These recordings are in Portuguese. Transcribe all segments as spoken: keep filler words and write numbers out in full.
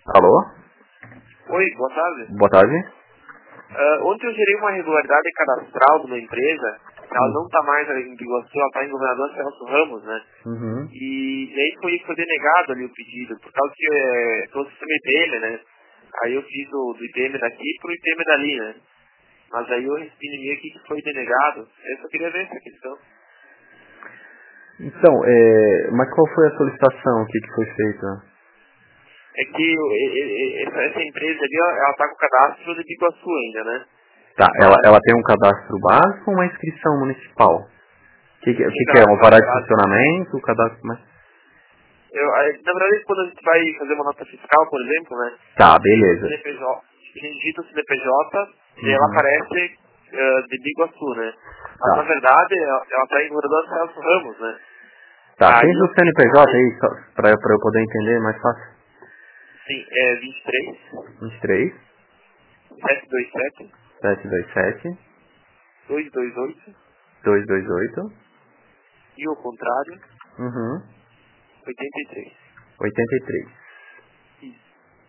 Alô? Oi, boa tarde. Boa tarde. Uh, ontem eu gerei uma irregularidade cadastral de uma empresa. Ela Hum. não está mais em Biguaçu, ela está em Governador Celso Ramos, né? Uhum. E aí foi, foi denegado ali o pedido, por causa que é, tô no sistema I P M, né? Aí eu fiz o, do I P M daqui pro I P M dali, né? Mas aí eu recebi no e-mail aqui que foi denegado. Eu só queria ver essa questão. Então, é, mas qual foi a solicitação? O que, que foi feito? É que o- e- e- essa, essa empresa ali, ó, ela tá com o cadastro de Biguaçu ainda, né? Tá, ela, Mas ela tem um cadastro básico ou uma inscrição municipal? O que, que, o tem que, que é? Um cadastro alvará de básico. funcionamento? O cadastro mais... Eu, aí, na verdade, quando a gente vai fazer uma nota fiscal, por exemplo, né? Tá, Digita o beleza. C N P J, a gente digita o C N P J e ela Uhum. aparece eh, de Biguaçu, né? Mas na Tá. verdade ela ela está em Governador Celso Ramos, né? Tá, Aí tem eu o C N P J aí, aí, só pra, pra eu poder entender mais fácil. sim, é vinte e três, vinte e três, setecentos e vinte e sete, setecentos e vinte e sete, duzentos e vinte e oito duzentos e vinte e oito, e o contrário, uhum, oitenta e três. oitenta e três. Isso.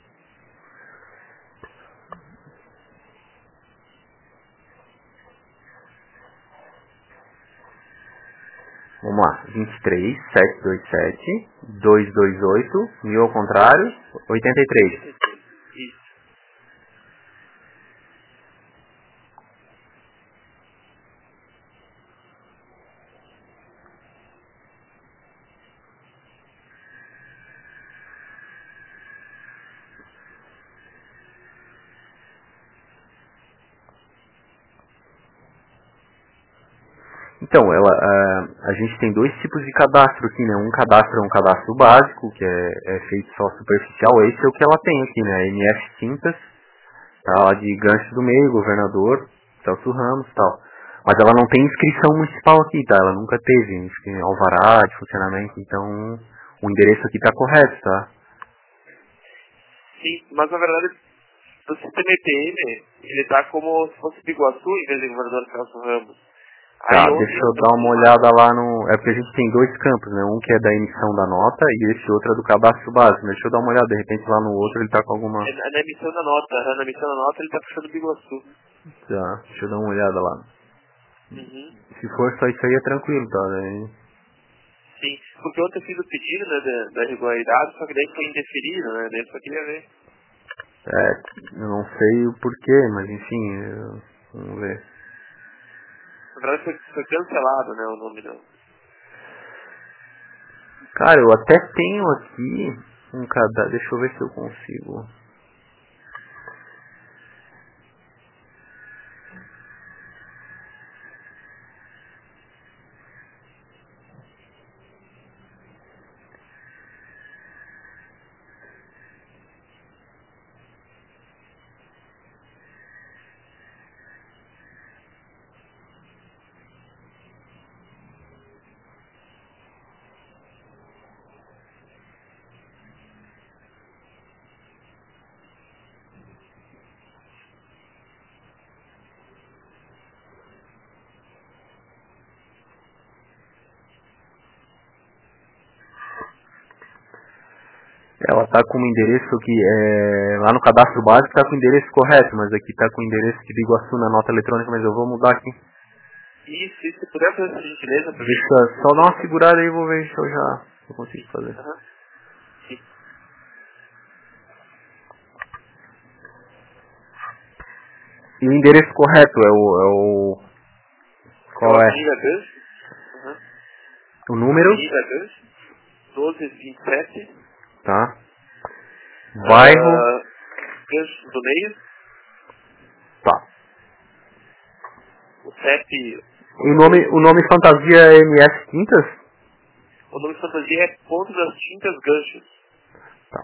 Vamos lá, vinte e três, setecentos e vinte e sete, duzentos e vinte e oito, mil ao contrário, oitenta e três. oitenta e três. Isso. Então, ela, a, a gente tem dois tipos de cadastro aqui, né? Um cadastro é um cadastro básico, que é, é feito só superficial. Esse é o que ela tem aqui, né? M F Tintas, tá? Lá de Gancho do Meio, governador, Celso Ramos e tal. Mas ela não tem inscrição municipal aqui, tá? Ela nunca teve inscri- alvará de funcionamento, então o endereço aqui tá correto, tá? Sim, mas na verdade o sistema E P M, ele tá como se fosse Biguaçu em vez de Governador Celso Ramos. Aí Tá, ontem deixa eu, eu eu dar uma fiz uma. olhada lá no... É porque a gente tem dois campos, né? Um que é da emissão da nota e esse outro é do cadastro básico. Deixa eu dar uma olhada, de repente lá no outro ele tá com alguma... É na, na emissão da nota, na emissão da nota ele tá puxando Biguaçu. Tá, deixa eu dar uma olhada lá. Uhum. Se for só isso aí é tranquilo, tá? Né? Sim, porque ontem eu fiz o pedido, né, da, da regularidade, só que daí foi indeferido, né, daí eu só queria ver. É, eu não sei o porquê, mas enfim, eu- vamos ver. Na verdade foi, foi cancelado, né, o nome não. Cara, eu até tenho aqui um cadastro, deixa eu ver se eu consigo. Ela tá com o endereço que é, lá no cadastro básico tá com o endereço correto, mas aqui tá com o endereço de Biguaçu na nota eletrônica, mas eu vou mudar aqui. Isso, isso, se puder fazer essa gentileza pra mim. Deixa só dar uma segurada aí e vou ver se eu já se eu consigo fazer. Aham, sim. E o endereço correto é o, é o É o qual é? Avenida Gancho, aham, O número, Avenida Gancho, doze vinte e sete, tá? Bairro, ah, Gancho do Meio, tá. o C E P, O nome, o nome fantasia é M S Tintas? o nome de fantasia é Ponto das Tintas Ganchos. Tá.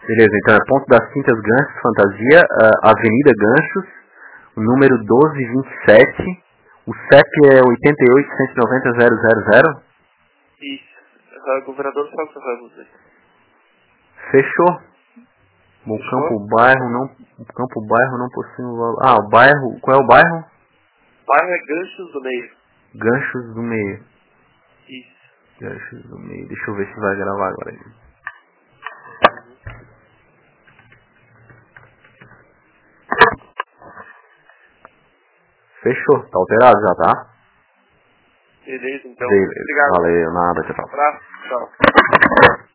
Beleza, então é Ponto das Quintas Ganchos, Fantasia, uh, Avenida Ganchos, o número doze vinte e sete, o C E P é oitenta e oito, cento e noventa, zero zero zero? Isso. O governador sabe o que vai você. Fechou. Bom, Fechou? Campo Bairro não, Campo Bairro não possui um valor. Ah, o bairro, qual é o bairro? O bairro é Ganchos do Meio. Ganchos do Meio. Isso. Ganchos do Meio. Deixa eu ver se vai gravar agora. Fechou, tá alterado já, tá? Beleza, então. Beleza, Obrigado. valeu, nada, tchau. Um abraço. Tchau.